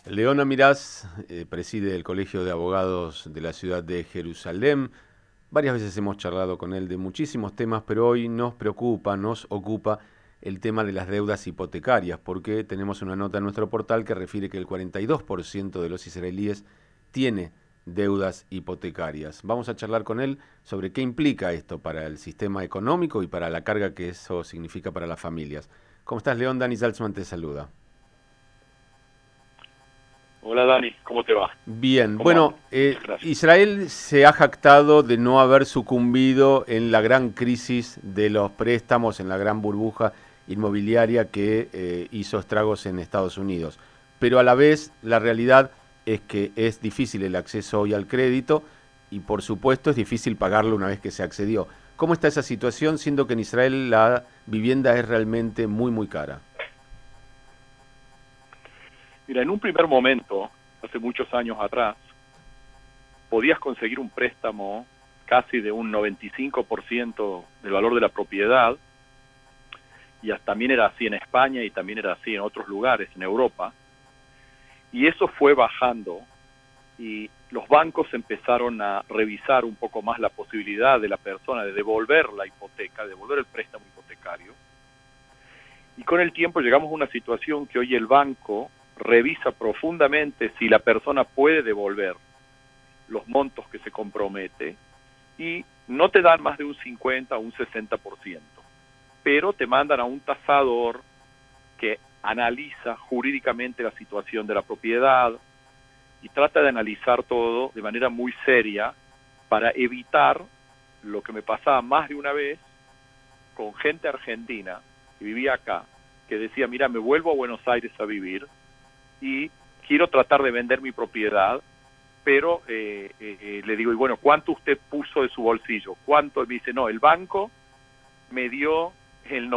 Leona Mirás preside el Colegio de Abogados de la ciudad de Jerusalén. Varias veces hemos charlado con él de muchísimos temas, pero hoy nos ocupa el tema de las deudas hipotecarias, porque tenemos una nota en nuestro portal que refiere que el 42% de los israelíes tiene deudas hipotecarias. Vamos a charlar con él sobre qué implica esto para el sistema económico y para la carga que eso significa para las familias. ¿Cómo estás, León? Dani Salzman te saluda. Hola Dani, ¿cómo te va? Bien, ¿Cómo bueno, andas? Muchas gracias. Israel se ha jactado de no haber sucumbido en la gran crisis de los préstamos, en la gran burbuja inmobiliaria que hizo estragos en Estados Unidos. Pero a la vez, la realidad es que es difícil el acceso hoy al crédito y por supuesto es difícil pagarlo una vez que se accedió. ¿Cómo está esa situación, siendo que en Israel la vivienda es realmente muy, muy cara? Mira, en un primer momento, hace muchos años atrás, podías conseguir un préstamo casi de un 95% del valor de la propiedad, y también era así en España y también era así en otros lugares, en Europa, y eso fue bajando, y los bancos empezaron a revisar un poco más la posibilidad de la persona de devolver la hipoteca, devolver el préstamo hipotecario, y con el tiempo llegamos a una situación que hoy el banco revisa profundamente si la persona puede devolver los montos que se compromete y no te dan más de un 50 o un 60%, pero te mandan a un tasador que analiza jurídicamente la situación de la propiedad y trata de analizar todo de manera muy seria para evitar lo que me pasaba más de una vez con gente argentina que vivía acá, que decía, mira, me vuelvo a Buenos Aires a vivir y quiero tratar de vender mi propiedad, pero le digo, y bueno, ¿cuánto usted puso de su bolsillo? ¿Cuánto? Y me dice, no, el banco me dio el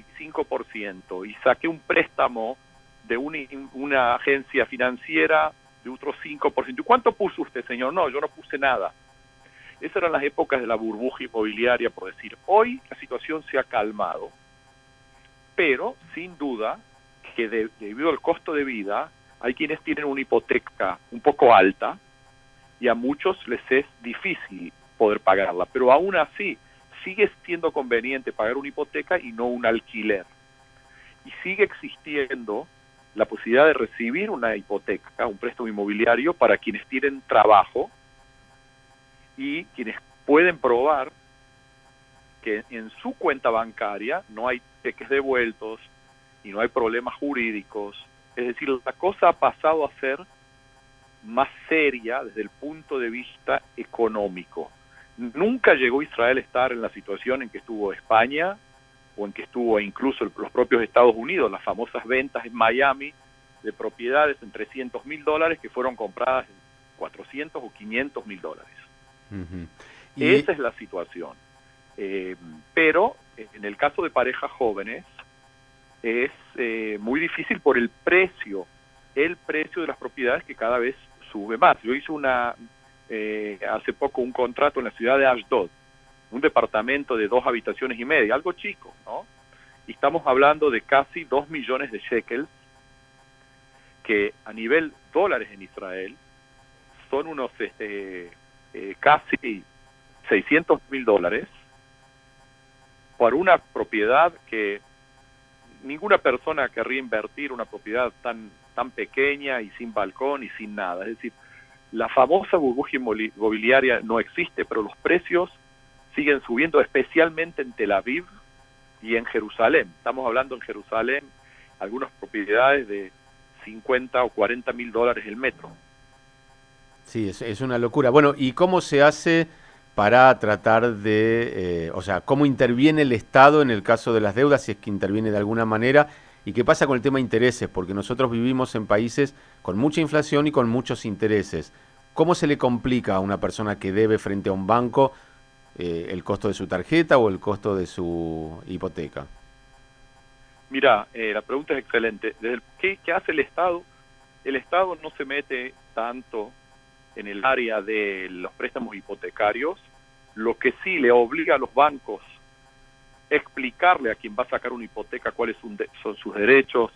95% y saqué un préstamo de una agencia financiera de otro 5%. ¿Y cuánto puso usted, señor? No, yo no puse nada. Esas eran las épocas de la burbuja inmobiliaria, por decir. Hoy la situación se ha calmado, pero sin duda que debido al costo de vida, hay quienes tienen una hipoteca un poco alta y a muchos les es difícil poder pagarla, pero aún así sigue siendo conveniente pagar una hipoteca y no un alquiler. Y sigue existiendo la posibilidad de recibir una hipoteca, un préstamo inmobiliario para quienes tienen trabajo y quienes pueden probar que en su cuenta bancaria no hay cheques devueltos y no hay problemas jurídicos. Es decir, la cosa ha pasado a ser más seria desde el punto de vista económico. Nunca llegó Israel a estar en la situación en que estuvo España o en que estuvo incluso los propios Estados Unidos, las famosas ventas en Miami de propiedades en $300,000 que fueron compradas en 400 o $500,000. Uh-huh. Esa es la situación. Pero en el caso de parejas jóvenes es muy difícil por el precio de las propiedades que cada vez sube más. Yo hice hace poco un contrato en la ciudad de Ashdod, un departamento de 2 habitaciones y media, algo chico, ¿no? Y estamos hablando de casi 2 millones de shekels, que a nivel dólares en Israel son unos casi $600,000 por una propiedad que ninguna persona querría invertir una propiedad tan pequeña y sin balcón y sin nada. Es decir, la famosa burbuja inmobiliaria no existe, pero los precios siguen subiendo, especialmente en Tel Aviv y en Jerusalén. Estamos hablando en Jerusalén, algunas propiedades de 50 o $40,000 el metro. Sí, es una locura. Bueno, ¿y cómo se hace para tratar de, o sea, cómo interviene el Estado en el caso de las deudas, si es que interviene de alguna manera? ¿Y qué pasa con el tema de intereses? Porque nosotros vivimos en países con mucha inflación y con muchos intereses. ¿Cómo se le complica a una persona que debe frente a un banco el costo de su tarjeta o el costo de su hipoteca? Mira, la pregunta es excelente. ¿Qué hace el Estado? El Estado no se mete tanto en el área de los préstamos hipotecarios. Lo que sí le obliga a los bancos a explicarle a quien va a sacar una hipoteca cuáles son sus derechos,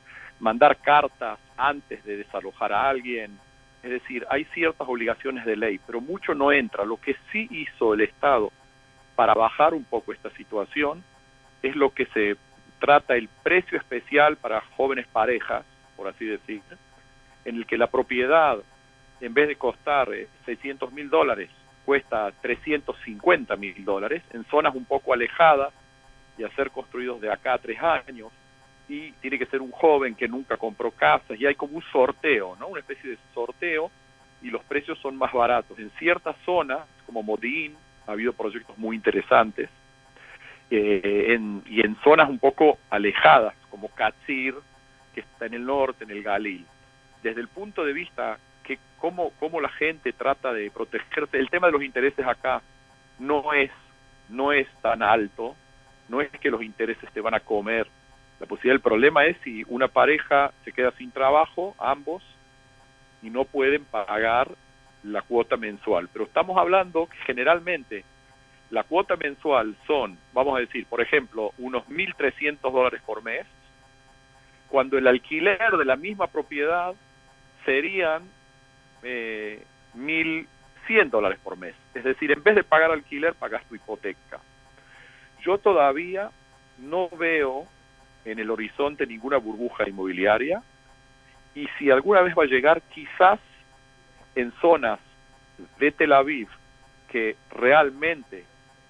mandar cartas antes de desalojar a alguien. Es decir, hay ciertas obligaciones de ley, pero mucho no entra. Lo que sí hizo el Estado para bajar un poco esta situación es lo que se trata el precio especial para jóvenes parejas, por así decir, en el que la propiedad, en vez de costar $600.000, cuesta $350.000 en zonas un poco alejadas y a ser construidos de acá a 3 años, y tiene que ser un joven que nunca compró casas, y hay como un sorteo, ¿no? Una especie de sorteo, y los precios son más baratos. En ciertas zonas, como Modín, ha habido proyectos muy interesantes, y en zonas un poco alejadas, como Katsir, que está en el norte, en el Galil. Desde el punto de vista que cómo la gente trata de protegerse, el tema de los intereses acá no es tan alto, no es que los intereses te van a comer la posibilidad. El problema es si una pareja se queda sin trabajo, ambos, y no pueden pagar la cuota mensual. Pero estamos hablando que generalmente la cuota mensual son, vamos a decir, por ejemplo, unos $1.300 por mes, cuando el alquiler de la misma propiedad serían $1.100 por mes. Es decir, en vez de pagar alquiler, pagas tu hipoteca. Yo todavía no veo en el horizonte ninguna burbuja inmobiliaria, y si alguna vez va a llegar, quizás en zonas de Tel Aviv que realmente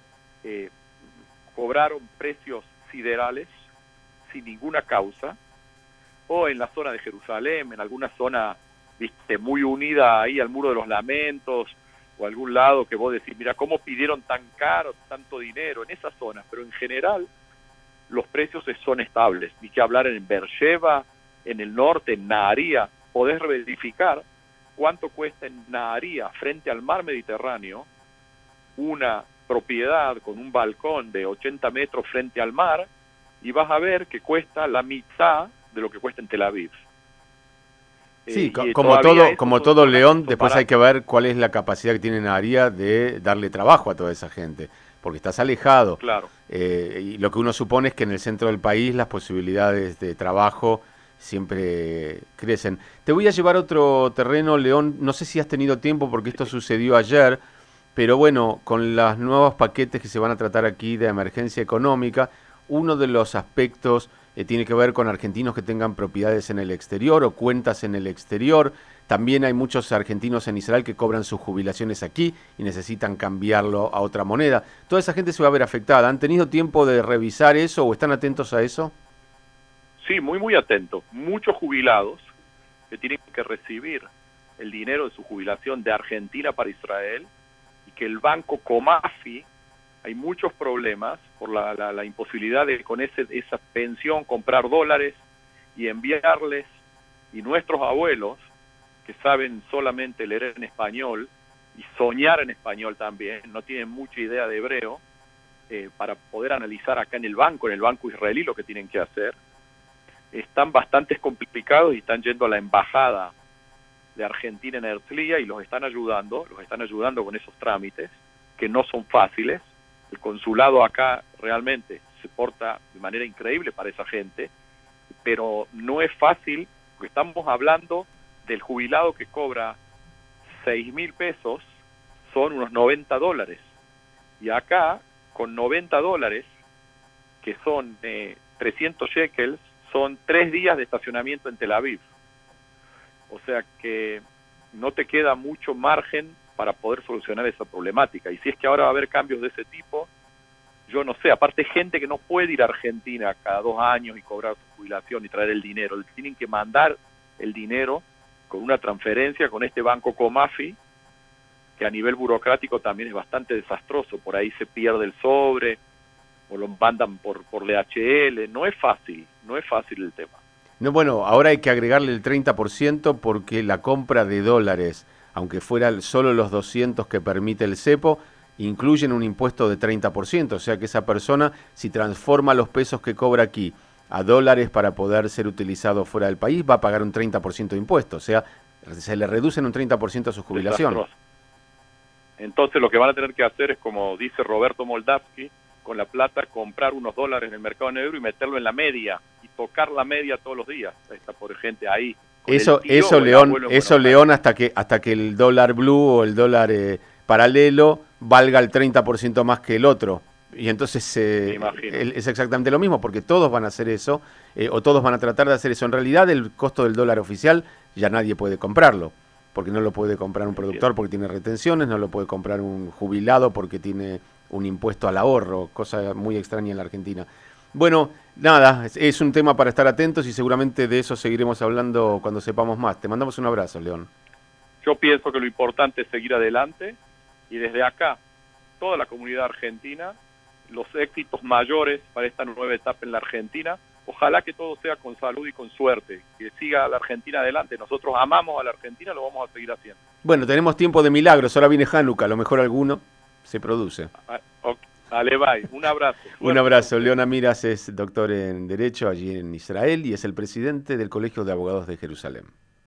cobraron precios siderales sin ninguna causa, o en la zona de Jerusalén, en alguna zona, viste, muy unida ahí al Muro de los Lamentos, o algún lado que vos decís, mira, ¿cómo pidieron tan caro, tanto dinero en esas zonas? Pero en general, los precios son estables. Ni que hablar en Beersheba, en el norte, en Naharía. Podés verificar cuánto cuesta en Naharía, frente al mar Mediterráneo, una propiedad con un balcón de 80 metros frente al mar, y vas a ver que cuesta la mitad de lo que cuesta en Tel Aviv. Sí, como todo León, después hay que ver cuál es la capacidad que tiene Naharía de darle trabajo a toda esa gente, porque estás alejado. Claro. Y lo que uno supone es que en el centro del país las posibilidades de trabajo siempre crecen. Te voy a llevar a otro terreno, León. No sé si has tenido tiempo porque esto sucedió ayer, pero bueno, con los nuevos paquetes que se van a tratar aquí de emergencia económica, uno de los aspectos tiene que ver con argentinos que tengan propiedades en el exterior o cuentas en el exterior. También hay muchos argentinos en Israel que cobran sus jubilaciones aquí y necesitan cambiarlo a otra moneda. Toda esa gente se va a ver afectada. ¿Han tenido tiempo de revisar eso o están atentos a eso? Sí, muy atentos. Muchos jubilados que tienen que recibir el dinero de su jubilación de Argentina para Israel, y que el banco Comafi, hay muchos problemas por la imposibilidad de con esa pensión comprar dólares y enviarles, y nuestros abuelos, que saben solamente leer en español y soñar en español también, no tienen mucha idea de hebreo, para poder analizar acá en el banco israelí lo que tienen que hacer, están bastante complicados y están yendo a la embajada de Argentina en Herzliya y los están ayudando con esos trámites, que no son fáciles. El consulado acá realmente se porta de manera increíble para esa gente, pero no es fácil, porque estamos hablando del jubilado que cobra 6.000 pesos, son unos $90. Y acá, con $90, que son 300 shekels, son 3 días de estacionamiento en Tel Aviv. O sea que no te queda mucho margen para poder solucionar esa problemática. Y si es que ahora va a haber cambios de ese tipo, yo no sé, aparte gente que no puede ir a Argentina cada 2 años y cobrar su jubilación y traer el dinero, tienen que mandar el dinero con una transferencia con este banco Comafi, que a nivel burocrático también es bastante desastroso. Por ahí se pierde el sobre o lo mandan por DHL. No es fácil el tema. No, bueno, ahora hay que agregarle el 30% porque la compra de dólares, aunque fueran solo los 200 que permite el cepo, incluyen un impuesto de 30%, o sea que esa persona, si transforma los pesos que cobra aquí a dólares para poder ser utilizado fuera del país, va a pagar un 30% de impuesto, o sea, se le reducen un 30% a su jubilación. Entonces lo que van a tener que hacer es, como dice Roberto Moldavsky, con la plata comprar unos dólares en el mercado negro y meterlo en la media y tocar la media todos los días. Está por gente ahí. Eso León, hasta que el dólar blue o el dólar paralelo valga el 30% más que el otro. Y entonces es exactamente lo mismo, porque todos van a hacer eso, o todos van a tratar de hacer eso. En realidad el costo del dólar oficial ya nadie puede comprarlo, porque no lo puede comprar un productor porque tiene retenciones, no lo puede comprar un jubilado porque tiene un impuesto al ahorro, cosa muy extraña en la Argentina. Bueno, nada, es un tema para estar atentos y seguramente de eso seguiremos hablando cuando sepamos más. Te mandamos un abrazo, León. Yo pienso que lo importante es seguir adelante y desde acá, toda la comunidad argentina, los éxitos mayores para esta nueva etapa en la Argentina. Ojalá que todo sea con salud y con suerte, que siga la Argentina adelante. Nosotros amamos a la Argentina, lo vamos a seguir haciendo. Bueno, tenemos tiempo de milagros, ahora viene Hanukkah, a lo mejor alguno se produce. Alevay, un abrazo. Un abrazo. León Amiras es doctor en Derecho allí en Israel y es el presidente del Colegio de Abogados de Jerusalén.